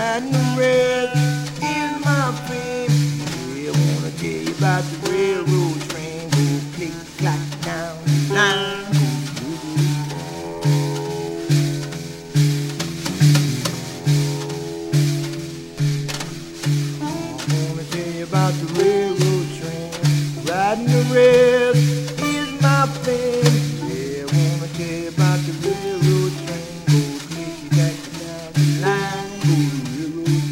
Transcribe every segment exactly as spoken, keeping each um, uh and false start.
riding the rails is my friend. Yeah, I wanna tell you about the railroad train. Go click clack down the line. I wanna tell you about the railroad train. Riding the rails is my friend. Yeah, I wanna tell you about the railroad train. Go click clack down the line. Go railroad.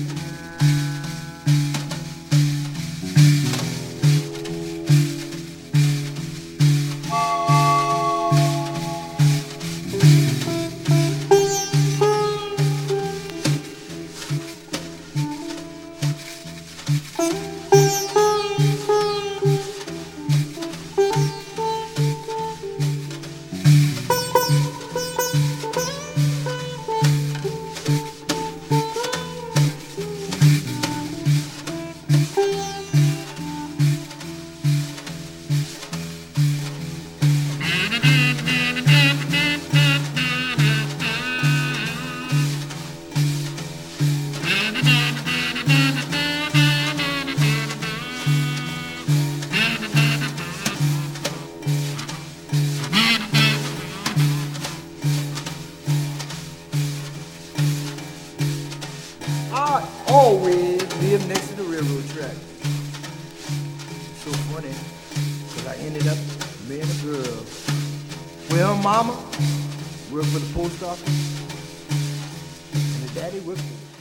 I always live next to the railroad track. So funny, because I ended up marrying a girl. Well, mama worked for the post office, and the daddy worked for